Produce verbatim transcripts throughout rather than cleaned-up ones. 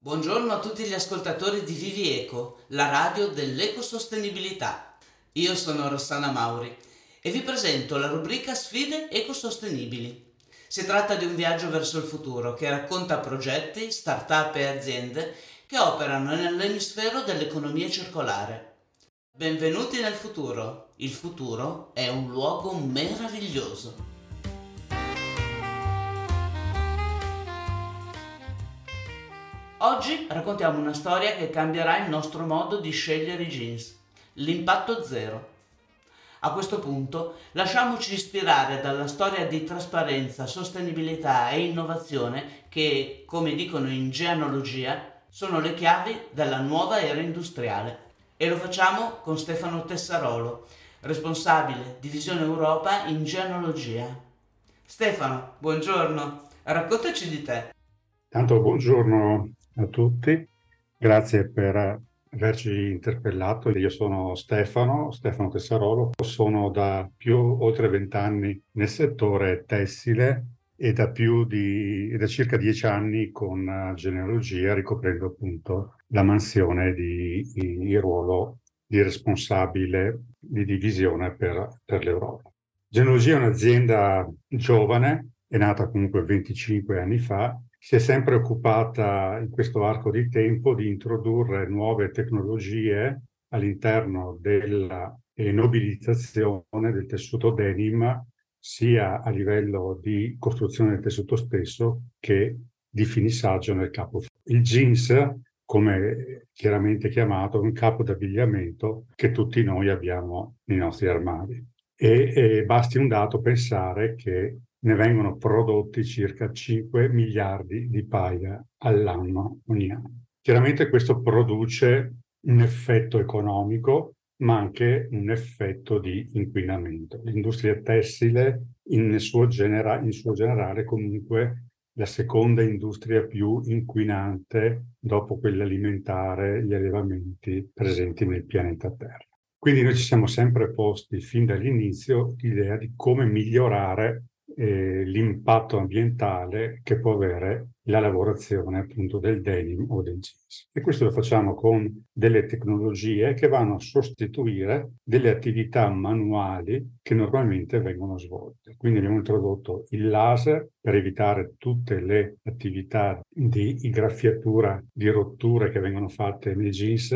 Buongiorno a tutti gli ascoltatori di Vivieco, la radio dell'ecosostenibilità. Io sono Rossana Mauri e vi presento la rubrica Sfide ecosostenibili. Si tratta di un viaggio verso il futuro che racconta progetti, start-up e aziende che operano nell'emisfero dell'economia circolare. Benvenuti nel futuro. Il futuro è un luogo meraviglioso. Oggi raccontiamo una storia che cambierà il nostro modo di scegliere i jeans, l'impatto zero. A questo punto lasciamoci ispirare dalla storia di trasparenza, sostenibilità e innovazione che, come dicono in genealogia, sono le chiavi della nuova era industriale. E lo facciamo con Stefano Tessarolo, responsabile Divisione Europa in genealogia. Stefano, buongiorno, raccontaci di te. Tanto buongiorno a tutti, grazie per averci interpellato. Io sono Stefano, Stefano Tessarolo, sono da più oltre vent'anni nel settore tessile e da più di da circa dieci anni con genealogia, ricoprendo appunto la mansione di, di il ruolo di responsabile di divisione per, per l'Europa. Genealogia è un'azienda giovane, è nata comunque venticinque anni fa. Si è sempre occupata in questo arco di tempo di introdurre nuove tecnologie all'interno della nobilitazione del tessuto denim, sia a livello di costruzione del tessuto stesso che di finissaggio nel capo. Il jeans, come chiaramente chiamato, è un capo d'abbigliamento che tutti noi abbiamo nei nostri armadi. E, e basti un dato pensare che ne vengono prodotti circa cinque miliardi di paia all'anno, ogni anno. Chiaramente questo produce un effetto economico, ma anche un effetto di inquinamento. L'industria tessile, in suo, genera- in suo generale, comunque la seconda industria più inquinante dopo quella alimentare, gli allevamenti presenti nel pianeta Terra. Quindi noi ci siamo sempre posti fin dall'inizio l'idea di come migliorare Eh, l'impatto ambientale che può avere la lavorazione appunto del denim o del jeans. E questo lo facciamo con delle tecnologie che vanno a sostituire delle attività manuali che normalmente vengono svolte. Quindi abbiamo introdotto il laser per evitare tutte le attività di graffiatura, di rotture che vengono fatte nei jeans.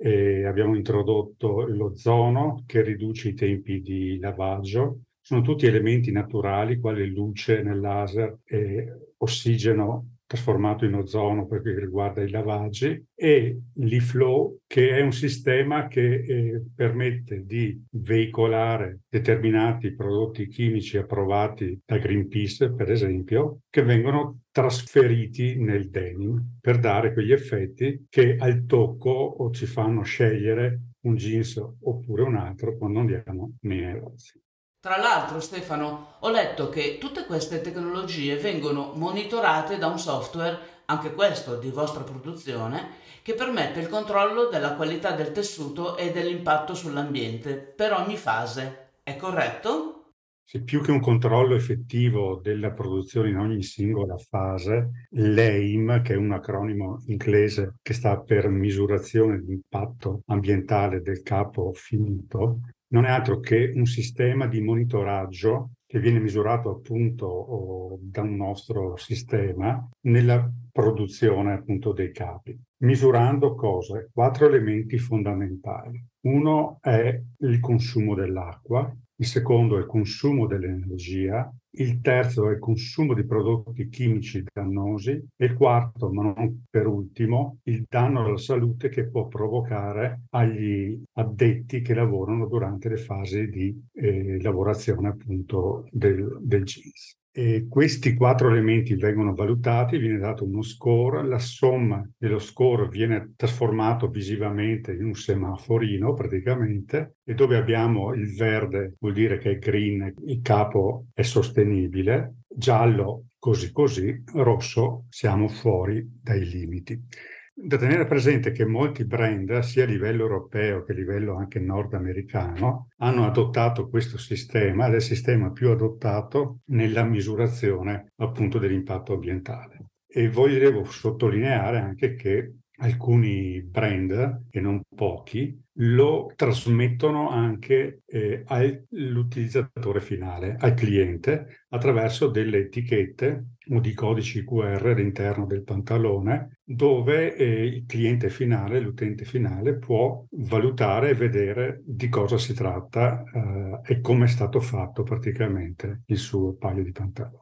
E abbiamo introdotto l'ozono che riduce i tempi di lavaggio. Sono tutti elementi naturali, quali luce nel laser e ossigeno trasformato in ozono per quel che riguarda i lavaggi, e l'e-flow, che è un sistema che eh, permette di veicolare determinati prodotti chimici approvati da Greenpeace, per esempio, che vengono trasferiti nel denim per dare quegli effetti che al tocco o ci fanno scegliere un jeans oppure un altro quando andiamo nei negozi. Tra l'altro, Stefano, ho letto che tutte queste tecnologie vengono monitorate da un software, anche questo di vostra produzione, che permette il controllo della qualità del tessuto e dell'impatto sull'ambiente per ogni fase. È corretto? Sì, più che un controllo effettivo della produzione in ogni singola fase, l'E I M, che è un acronimo inglese che sta per misurazione di impatto ambientale del capo finito, non è altro che un sistema di monitoraggio che viene misurato appunto oh, da un nostro sistema nella produzione appunto dei capi, misurando cose, quattro elementi fondamentali. Uno è il consumo dell'acqua, il secondo è il consumo dell'energia, il terzo è il consumo di prodotti chimici dannosi e il quarto, ma non per ultimo, il danno alla salute che può provocare agli addetti che lavorano durante le fasi di eh, lavorazione appunto del, del jeans. E questi quattro elementi vengono valutati, viene dato uno score, la somma dello score viene trasformato visivamente in un semaforino praticamente, e dove abbiamo il verde vuol dire che è green, il capo è sostenibile, giallo così così, rosso siamo fuori dai limiti. Da tenere presente che molti brand, sia a livello europeo che a livello anche nordamericano, hanno adottato questo sistema ed è il sistema più adottato nella misurazione appunto dell'impatto ambientale. E volevo sottolineare anche che alcuni brand, e non pochi, lo trasmettono anche eh, all'utilizzatore finale, al cliente, attraverso delle etichette o di codici Q R all'interno del pantalone, dove eh, il cliente finale, l'utente finale, può valutare e vedere di cosa si tratta eh, e come è stato fatto praticamente il suo paio di pantaloni.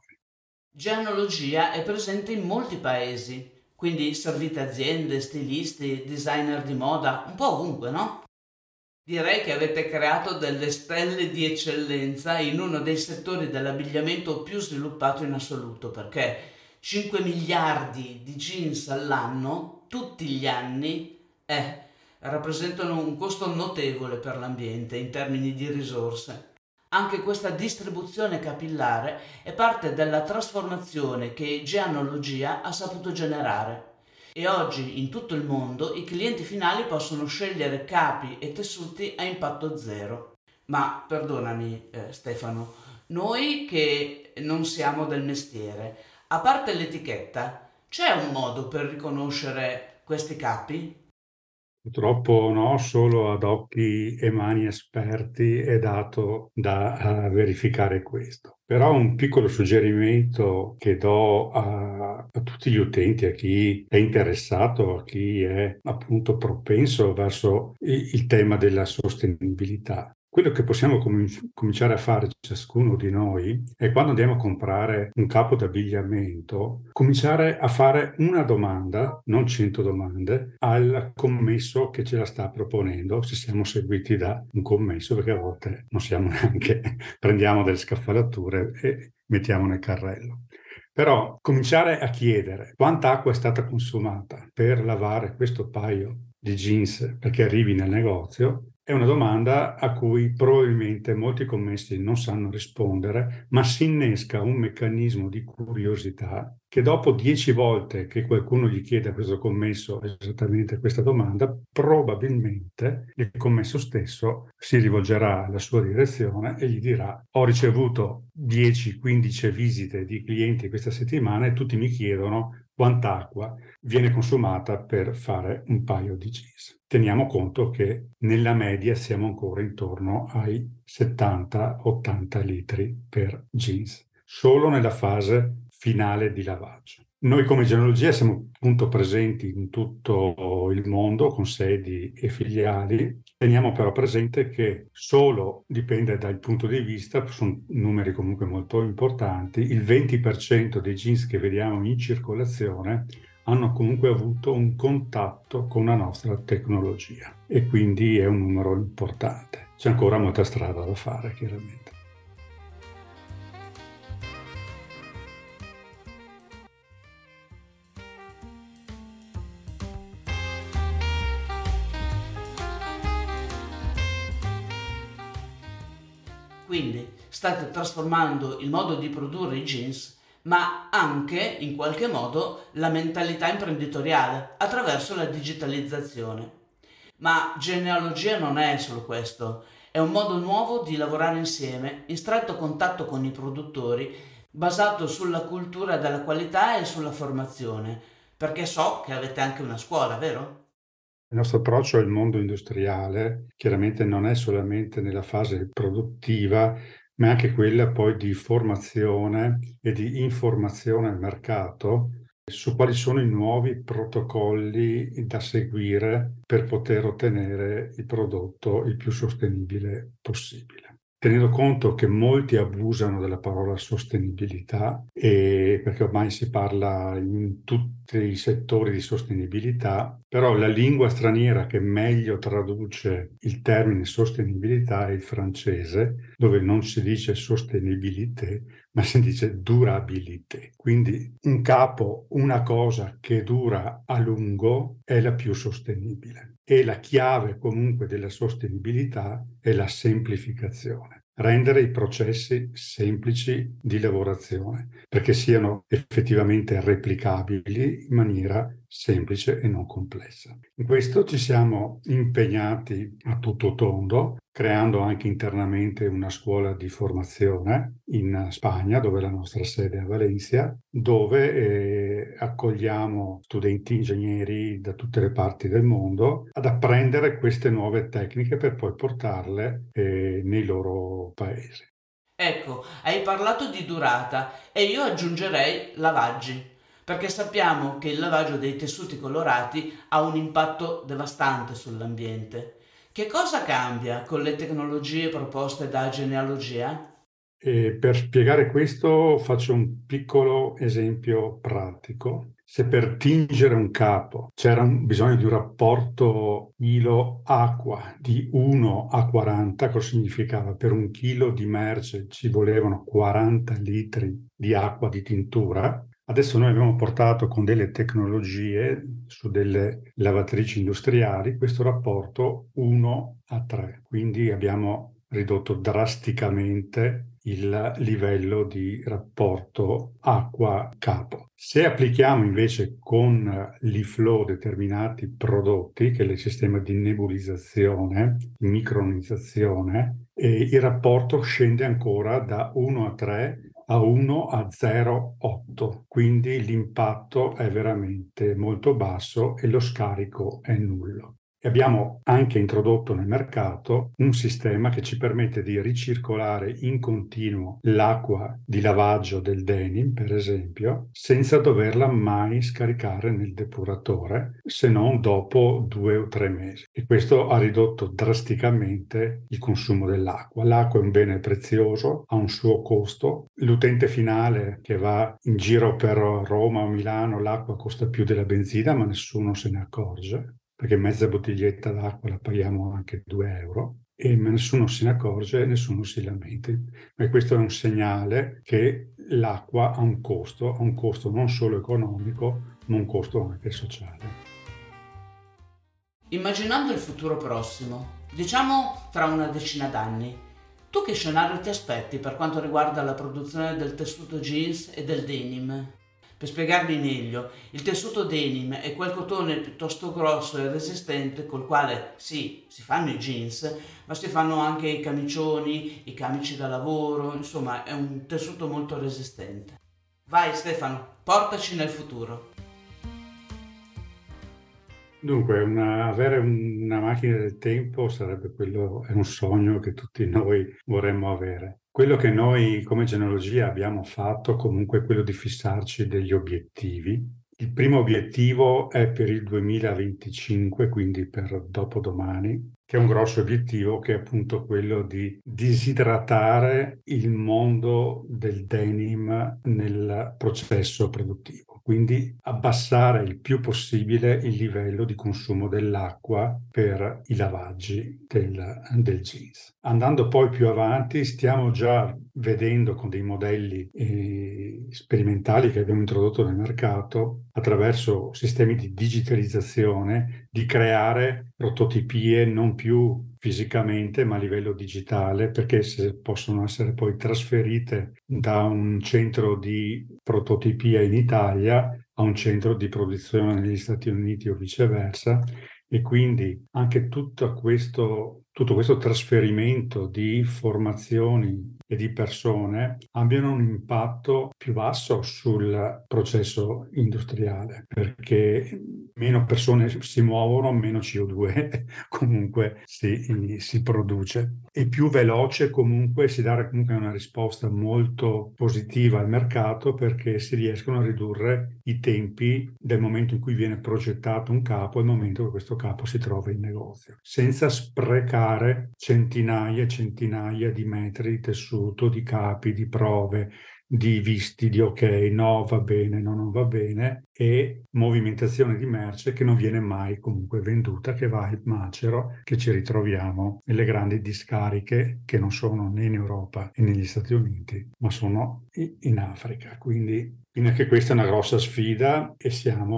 Geanologia è presente in molti paesi, quindi servite aziende, stilisti, designer di moda, un po' ovunque, no? Direi che avete creato delle stelle di eccellenza in uno dei settori dell'abbigliamento più sviluppato in assoluto, perché cinque miliardi di jeans all'anno, tutti gli anni, eh, rappresentano un costo notevole per l'ambiente in termini di risorse. Anche questa distribuzione capillare è parte della trasformazione che Geanologia ha saputo generare. E oggi in tutto il mondo i clienti finali possono scegliere capi e tessuti a impatto zero. Ma perdonami eh, Stefano, noi che non siamo del mestiere, a parte l'etichetta, c'è un modo per riconoscere questi capi? Purtroppo no, solo ad occhi e mani esperti è dato da uh, verificare questo. Però un piccolo suggerimento che do a, a tutti gli utenti, a chi è interessato, a chi è appunto propenso verso il, il tema della sostenibilità. Quello che possiamo com- cominciare a fare ciascuno di noi è, quando andiamo a comprare un capo d'abbigliamento, cominciare a fare una domanda, non cento domande, al commesso che ce la sta proponendo, se siamo seguiti da un commesso, perché a volte non siamo neanche, prendiamo delle scaffalature e mettiamo nel carrello. Però cominciare a chiedere quanta acqua è stata consumata per lavare questo paio di jeans perché arrivi nel negozio è una domanda a cui probabilmente molti commessi non sanno rispondere, ma si innesca un meccanismo di curiosità che dopo dieci volte che qualcuno gli chiede a questo commesso esattamente questa domanda, probabilmente il commesso stesso si rivolgerà alla sua direzione e gli dirà: ho ricevuto dieci quindici visite di clienti questa settimana e tutti mi chiedono quanta acqua viene consumata per fare un paio di jeans. Teniamo conto che nella media siamo ancora intorno ai settanta ottanta litri per jeans, solo nella fase finale di lavaggio. Noi come Geanologia siamo appunto presenti in tutto il mondo con sedi e filiali. Teniamo però presente che solo, dipende dal punto di vista, sono numeri comunque molto importanti, il venti per cento dei jeans che vediamo in circolazione hanno comunque avuto un contatto con la nostra tecnologia e quindi è un numero importante. C'è ancora molta strada da fare, chiaramente. Quindi state trasformando il modo di produrre i jeans, ma anche in qualche modo la mentalità imprenditoriale attraverso la digitalizzazione. Ma genealogia non è solo questo, è un modo nuovo di lavorare insieme, in stretto contatto con i produttori, basato sulla cultura della qualità e sulla formazione, perché so che avete anche una scuola, vero? Il nostro approccio al mondo industriale chiaramente non è solamente nella fase produttiva, ma anche quella poi di formazione e di informazione al mercato su quali sono i nuovi protocolli da seguire per poter ottenere il prodotto il più sostenibile possibile. Tenendo conto che molti abusano della parola sostenibilità, e perché ormai si parla in tutti i settori di sostenibilità, però la lingua straniera che meglio traduce il termine sostenibilità è il francese, dove non si dice sostenibilité, ma si dice durabilité. Quindi un capo, una cosa che dura a lungo, è la più sostenibile. E la chiave comunque della sostenibilità è la semplificazione. Rendere i processi semplici di lavorazione perché siano effettivamente replicabili in maniera semplice e non complessa. In questo ci siamo impegnati a tutto tondo creando anche internamente una scuola di formazione in Spagna, dove la nostra sede è a Valencia, dove eh, accogliamo studenti ingegneri da tutte le parti del mondo ad apprendere queste nuove tecniche per poi portarle eh, nei loro paesi. Ecco, hai parlato di durata e io aggiungerei lavaggi, perché sappiamo che il lavaggio dei tessuti colorati ha un impatto devastante sull'ambiente. Che cosa cambia con le tecnologie proposte da Genealogia? E per spiegare questo faccio un piccolo esempio pratico. Se per tingere un capo c'era un- bisogno di un rapporto chilo-acqua di uno a quaranta, cosa significava? Per un chilo di merce ci volevano quaranta litri di acqua di tintura. Adesso noi abbiamo portato con delle tecnologie su delle lavatrici industriali questo rapporto uno a tre, quindi abbiamo ridotto drasticamente il livello di rapporto acqua-capo. Se applichiamo invece con l'I F L O W determinati prodotti, che è il sistema di nebulizzazione, micronizzazione, eh, il rapporto scende ancora da uno a tre a uno a zero virgola otto, quindi l'impatto è veramente molto basso e lo scarico è nullo. E abbiamo anche introdotto nel mercato un sistema che ci permette di ricircolare in continuo l'acqua di lavaggio del denim, per esempio, senza doverla mai scaricare nel depuratore, se non dopo due o tre mesi. E questo ha ridotto drasticamente il consumo dell'acqua. L'acqua è un bene prezioso, ha un suo costo. L'utente finale che va in giro per Roma o Milano, l'acqua costa più della benzina, ma nessuno se ne accorge, perché mezza bottiglietta d'acqua la paghiamo anche due euro e nessuno se ne accorge e nessuno si lamenta. E questo è un segnale che l'acqua ha un costo, ha un costo non solo economico, ma un costo anche sociale. Immaginando il futuro prossimo, diciamo tra una decina d'anni, tu che scenario ti aspetti per quanto riguarda la produzione del tessuto jeans e del denim? Per spiegarmi meglio, il tessuto denim è quel cotone piuttosto grosso e resistente col quale sì, si fanno i jeans, ma si fanno anche i camicioni, i camici da lavoro, insomma è un tessuto molto resistente. Vai Stefano, portaci nel futuro. Dunque, una- avere un- una macchina del tempo sarebbe quello, è un sogno che tutti noi vorremmo avere. Quello che noi come genealogia abbiamo fatto comunque è quello di fissarci degli obiettivi. Il primo obiettivo è per il duemilaventicinque, quindi per dopodomani, che è un grosso obiettivo, che è appunto quello di disidratare il mondo del denim nel processo produttivo, quindi abbassare il più possibile il livello di consumo dell'acqua per i lavaggi del, del jeans. Andando poi più avanti, stiamo già vedendo con dei modelli eh, sperimentali che abbiamo introdotto nel mercato, attraverso sistemi di digitalizzazione, di creare prototipie non più fisicamente ma a livello digitale, perché se possono essere poi trasferite da un centro di prototipia in Italia a un centro di produzione negli Stati Uniti o viceversa, e quindi anche tutto questo, tutto questo trasferimento di informazioni e di persone abbiano un impatto più basso sul processo industriale, perché meno persone si muovono, meno C O due comunque si, si produce. E più veloce comunque si dà comunque una risposta molto positiva al mercato, perché si riescono a ridurre i tempi del momento in cui viene progettato un capo al momento che questo capo si trova in negozio, senza sprecare centinaia e centinaia di metri di tessuto, di capi, di prove, di visti, di ok, no, va bene, no, non va bene, e movimentazione di merce che non viene mai comunque venduta, che va al macero, che ci ritroviamo nelle grandi discariche che non sono né in Europa né negli Stati Uniti, ma sono in Africa. Quindi anche questa è una grossa sfida e siamo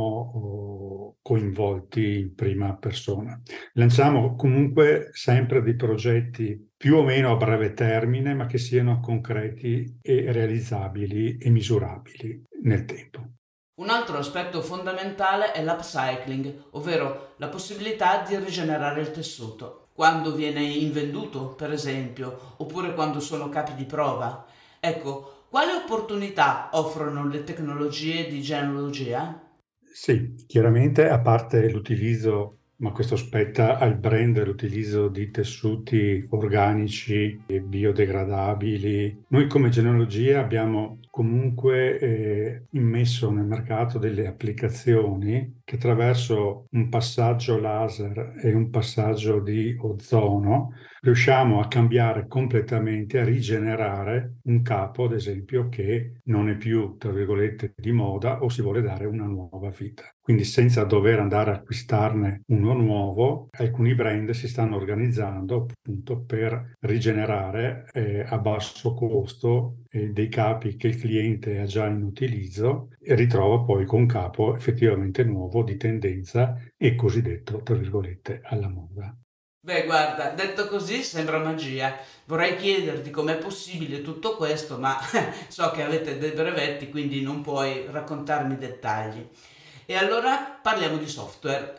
oh, coinvolti in prima persona. Lanciamo comunque sempre dei progetti più o meno a breve termine, ma che siano concreti e realizzabili e misurabili nel tempo. Un altro aspetto fondamentale è l'upcycling, ovvero la possibilità di rigenerare il tessuto. quando viene invenduto, per esempio, oppure quando sono capi di prova. Ecco, quali opportunità offrono le tecnologie di genealogia? Sì, chiaramente a parte l'utilizzo, ma questo spetta al brand, l'utilizzo di tessuti organici e biodegradabili. Noi come Genealogia abbiamo comunque eh, immesso nel mercato delle applicazioni che attraverso un passaggio laser e un passaggio di ozono riusciamo a cambiare completamente, a rigenerare un capo, ad esempio, che non è più, tra virgolette, di moda o si vuole dare una nuova vita. Quindi senza dover andare a acquistarne uno nuovo, alcuni brand si stanno organizzando appunto per rigenerare eh, a basso costo eh, dei capi che il cliente ha già in utilizzo e ritrova poi con un capo effettivamente nuovo di tendenza e cosiddetto, tra virgolette, alla moda. Beh, guarda, detto così sembra magia. Vorrei chiederti com'è possibile tutto questo, ma so che avete dei brevetti, quindi non puoi raccontarmi i dettagli. E allora parliamo di software.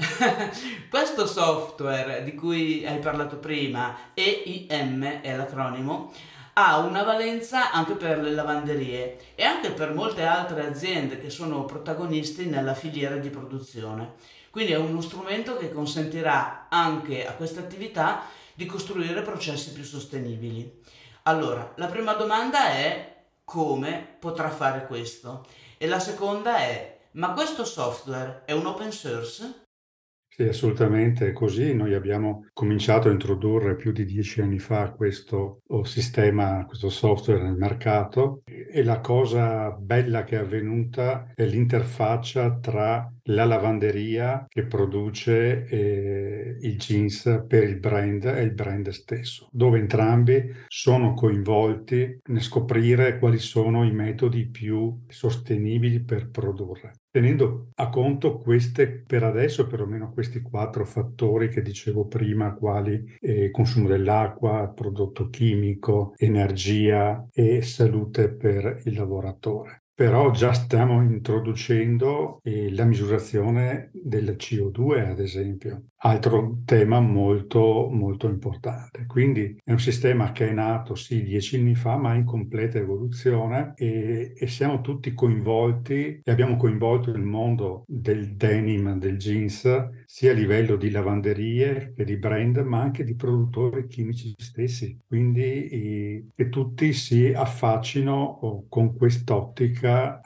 Questo software di cui hai parlato prima, E I M è l'acronimo, ha una valenza anche per le lavanderie e anche per molte altre aziende che sono protagonisti nella filiera di produzione. Quindi è uno strumento che consentirà anche a queste attività di costruire processi più sostenibili. Allora, la prima domanda è come potrà fare questo? E la seconda è, ma questo software è un open source? Sì, assolutamente è così. Noi abbiamo cominciato a introdurre più di dieci anni fa questo sistema, questo software nel mercato e la cosa bella che è avvenuta è l'interfaccia tra la lavanderia che produce eh, il jeans per il brand e il brand stesso, dove entrambi sono coinvolti nel scoprire quali sono i metodi più sostenibili per produrre. Tenendo a conto queste, per adesso perlomeno questi quattro fattori che dicevo prima, quali eh, consumo dell'acqua, prodotto chimico, energia e salute per il lavoratore. Però già stiamo introducendo eh, la misurazione del C O due, ad esempio, altro tema molto, molto importante. Quindi è un sistema che è nato sì dieci anni fa, ma in completa evoluzione e, e siamo tutti coinvolti e abbiamo coinvolto il mondo del denim, del jeans, sia a livello di lavanderie che di brand, ma anche di produttori chimici stessi. Quindi eh, che tutti si affaccino oh, con quest'ottica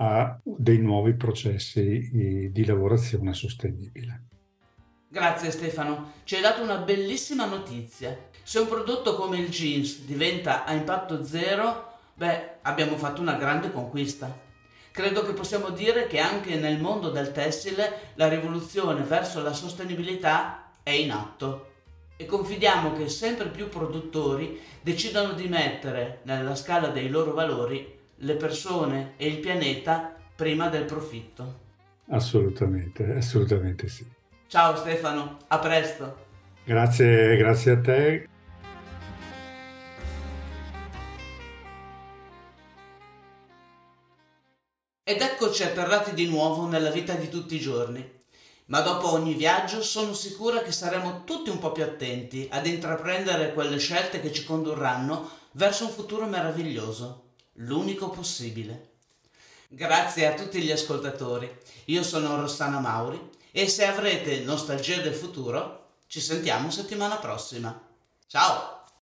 a dei nuovi processi di lavorazione sostenibile. Grazie Stefano, ci hai dato una bellissima notizia. Se un prodotto come il jeans diventa a impatto zero, beh, abbiamo fatto una grande conquista. Credo che possiamo dire che anche nel mondo del tessile la rivoluzione verso la sostenibilità è in atto e confidiamo che sempre più produttori decidano di mettere nella scala dei loro valori le persone e il pianeta prima del profitto. Assolutamente, assolutamente sì. Ciao Stefano, a presto. Grazie, grazie a te. Ed eccoci atterrati di nuovo nella vita di tutti i giorni. Ma dopo ogni viaggio sono sicura che saremo tutti un po' più attenti ad intraprendere quelle scelte che ci condurranno verso un futuro meraviglioso, l'unico possibile. Grazie a tutti gli ascoltatori, io sono Rossana Mauri e se avrete nostalgia del futuro, ci sentiamo settimana prossima. Ciao!